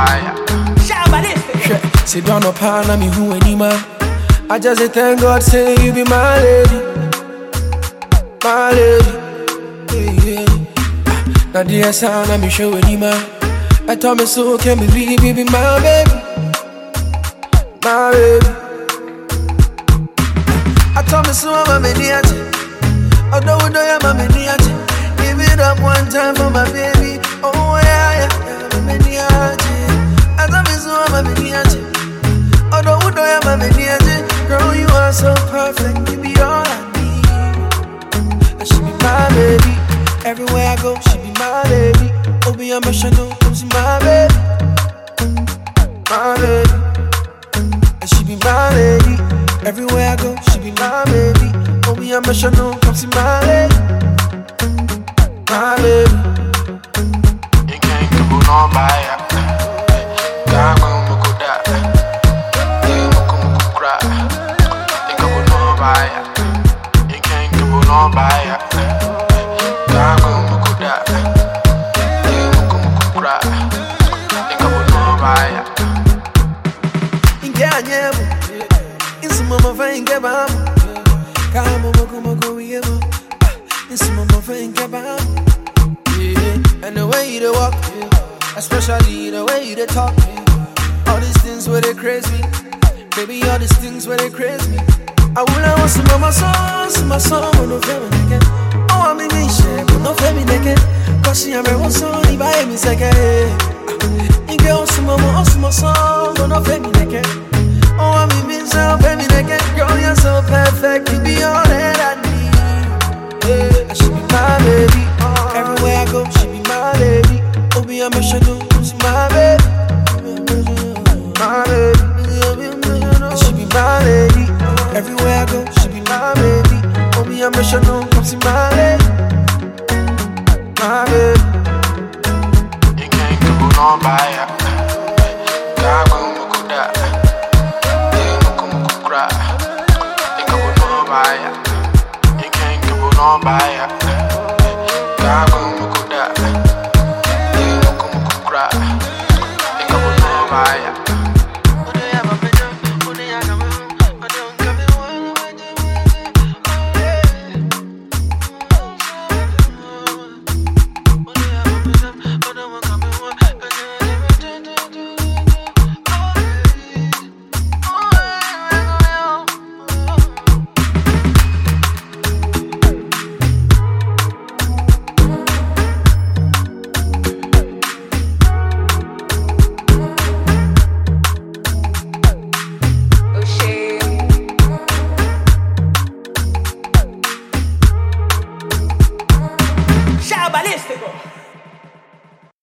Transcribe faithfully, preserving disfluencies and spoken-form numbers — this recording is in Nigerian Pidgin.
Sit down up on me who any man. I just say thank God say you be my lady, my lady. Yeah, yeah. Now the sound I me show any man. I told me so can't believe you be my baby, my baby. I told me so I'm a maniac. Although we don't have a maniac. Give it up one time for my baby. Oh yeah, yeah, I'm a maniac. I told me so I'm a maniac. Although we don't have a maniac. Girl, you are so perfect. You be all I need. And she be my baby. Everywhere I go, she be my baby. Oh, be a Chanel, come see my baby, my baby. And she be my lady. Everywhere I go, she be my baby. Oh, be a Chanel, come see my lady, my baby. You can't go no by ya. Can't go go da. You go go cry. You go no by ya. You can't go no by ya. Can't go go da. You go go cry. You go no by ya. Inga nyemo. Insu mama fa inga bamu. Kama moko moko wiemo. Insu mama fa inga bamu. Yeah, and the way you walk, yeah. Especially the way you talk, yeah. All these things where they crazy me, baby. All these things where they crazy me. I wanna want some mama song, some my song, but no family again. Oh, I'm in shit, but no family again. Cause she am a one song, if I am in second. You get some mama, some my song, but no family again. Oh, I'm in so family again. Girl, you're so perfect, you be all that I need. Yeah, she be my baby. Everywhere I go, she be my lady. Oh, be a Chanel, she my baby, my baby. She be my lady. Everywhere I go, she be my baby. Oh, be a Chanel, come see my lady, my baby. You can't go no by ya.